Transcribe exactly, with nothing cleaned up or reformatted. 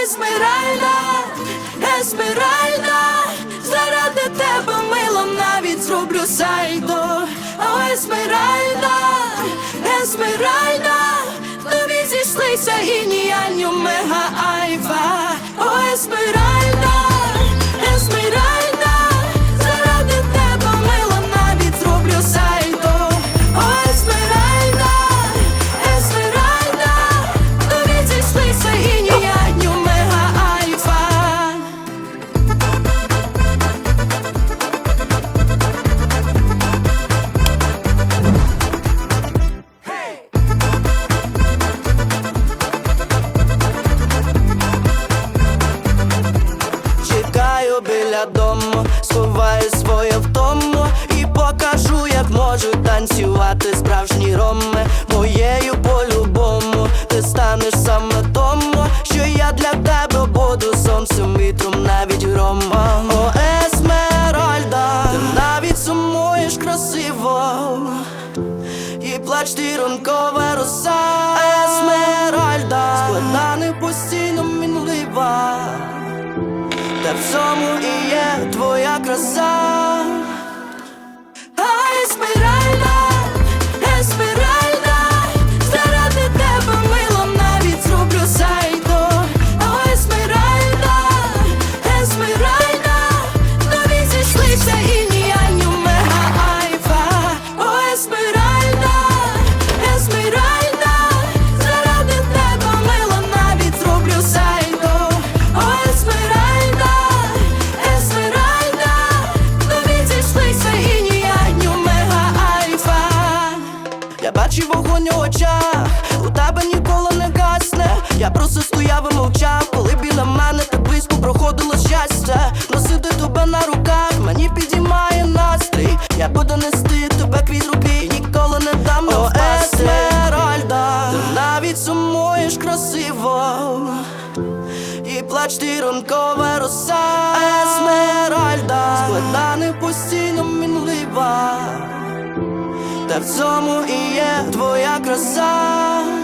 Есмеральда, Есмеральда, заради тебе, мила, навіть зроблю сальдо. О, Есмеральда, Есмеральда, тобі зійшлися гінії, Аню, Мега, Айва. О, Есмеральда, Есмеральда, заради тебе, мила, навіть зроблю сальдо. О, Есмеральда, Есмеральда, тобі зійшлися гінії, Аню, Мега, Айва. Чекаю біля дому, сховаю своє втому і покажу, як можу танцювати справжні роми. Моєю по-любому ти станеш саме тому, що я для тебе буду сонцем, вітром, навіть громом. О, Есмеральда, ти навіть сумуєш красиво, і плач ти ранкова роса. Есмеральда, складана постійно мінлива, та в цьому і є твоя краса. А, Есмеральда, Есмеральда, заради тебе, мила, навіть зроблю сальдо. О, Есмеральда, Есмеральда, тобі зійшлися гінії, Аню, Мега, Айва. О, Есмеральда, Есмеральда, заради тебе, мила, навіть зроблю сальдо. О, Есмеральда, Есмеральда, тобі зійшлися гінії, Аню, Мега, Айва. Я бачив вогонь у очах, у тебе ніколи не гасне. Я просто стояв і мовчав, коли біля мене так близько проходило щастя. Носити тебе на руках мені підіймає настрій. Я буду нести тебе крізь руки і ніколи не дам не впасти. О, Есмеральда, ти навіть сумуєш красиво, і плач ти ранкова роса. Есмеральда, складана постійно мінлива, та в цьому і є твоя краса.